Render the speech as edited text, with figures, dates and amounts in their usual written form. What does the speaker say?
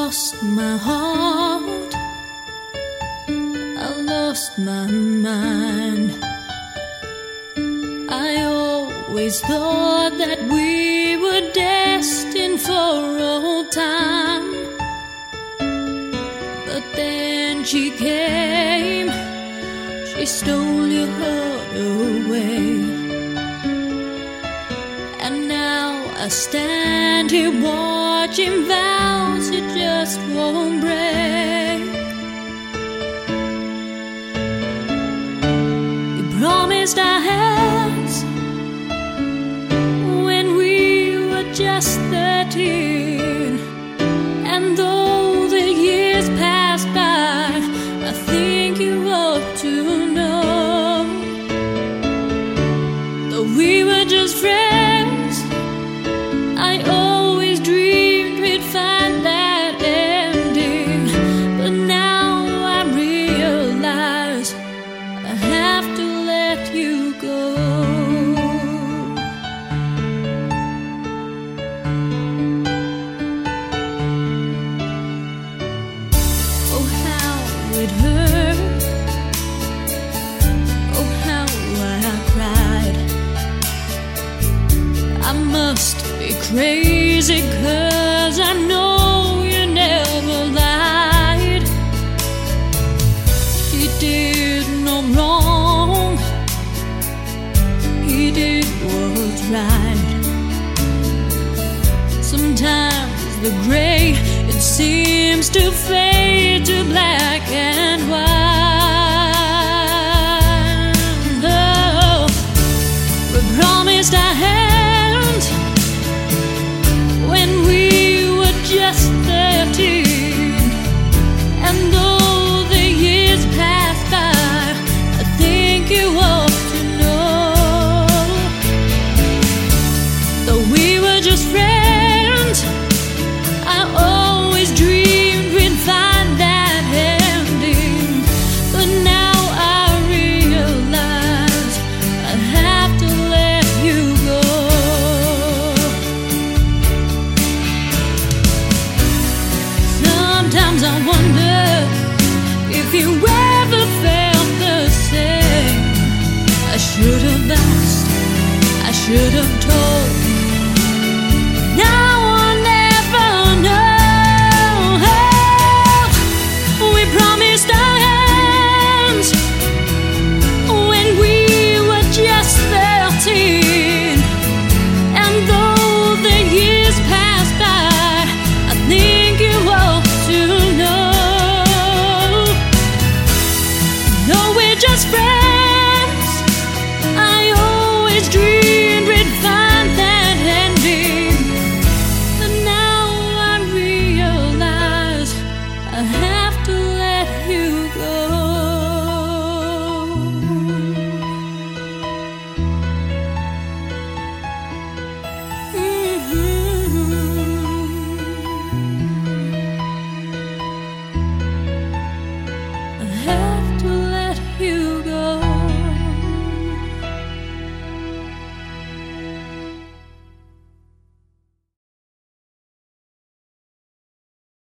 lost my heart, I lost my mind. I always thought that we were destined for old time, but then she came, she stole your heart away. And now I stand here watching vows it just won't break. You promised our hands when we were just 13, and though the years passed by, I think you ought to know, though we were just friends, I always dreamed we'd find that ending. But now I realize I have to let you go. Oh, how it hurt. Oh, how I cried. I must be crazy, 'cause I know you never lied. He did no wrong, he did what's right. Sometimes the gray, it seems to fade to black and white. Oh, we promised our hands when we were just 13, and though the years passed by, I think you ought to know, though we were just friends, I always dreamed we'd find that ending. But now I realize I have to let you go. Sometimes I wonder if you ever felt the same. I should have asked, I should have told.